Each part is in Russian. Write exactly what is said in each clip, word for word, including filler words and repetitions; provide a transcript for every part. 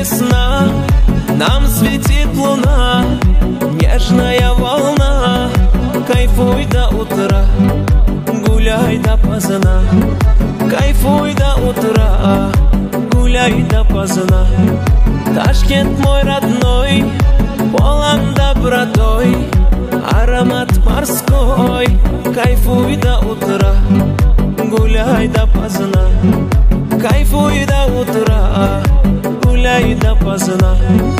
весна, нам светит луна, нежная волна. Кайфуй до утра, гуляй допоздна. Кайфуй до утра, гуляй допоздна. Ташкент мой родной, полон добротой, аромат морской. Кайфуй до утра, гуляй допоздна. Кайфуй до утра, гуляй допоздна.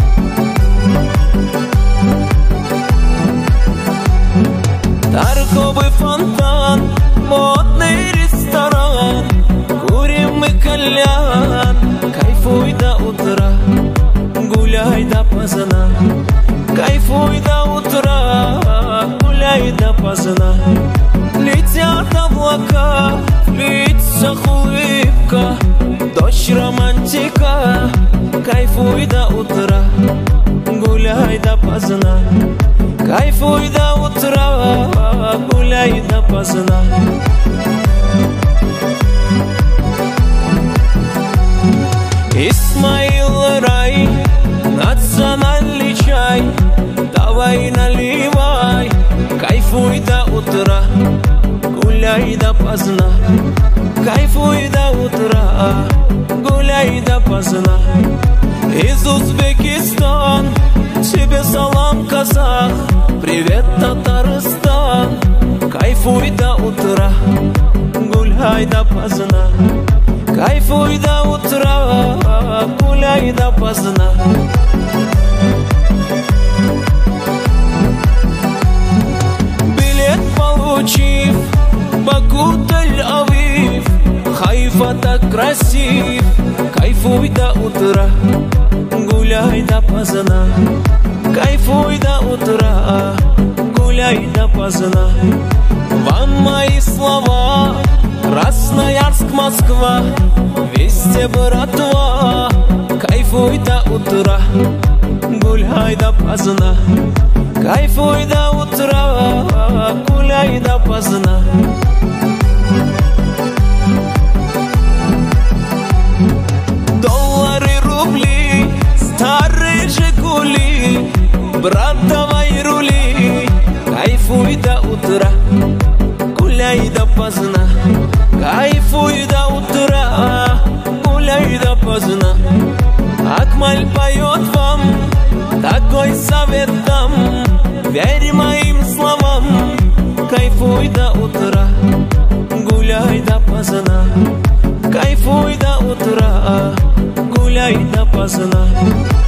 Торговый фонтан, модный ресторан, курим мы кальян. Кайфуй до утра, гуляй допоздна. Кайфуй до утра, гуляй допоздна. Летят облака, в лицах улыбка, дождь романтика. Кайфуй до утра, гуляй допоздна. Кайфуй до утра, гуляй допоздна. Исмаил рай, национальный чай, давай наливай. Кайфуй до утра, гуляй допоздна. Кайфуй до утра, гуляй допоздна. Из Узбекистан, тебе салам, казах, привет, Татарстан. Кайфуй до утра, гуляй допоздна. Кайфуй до утра, гуляй допоздна. Билет получив, Баку, Тель-Авив, Хайфа так красив. Кайфуй до утра, гуляй допоздна. Кайфуй до утра, гуляй допоздна. Вам мои слова, Красноярск, Москва, везде братва. Кайфуй до утра, гуляй допоздна. Кайфуй до утра, гуляй допоздна. Доллары, рубли, старые Жигули, брат, давай рули. Кайфуй до утра, гуляй допоздна. Кайфуй до утра, гуляй допоздна. Акмаль поет вам, такой совет дам, верь моим словам. Кайфуй до утра, гуляй допоздна. Кайфуй до утра, гуляй допоздна.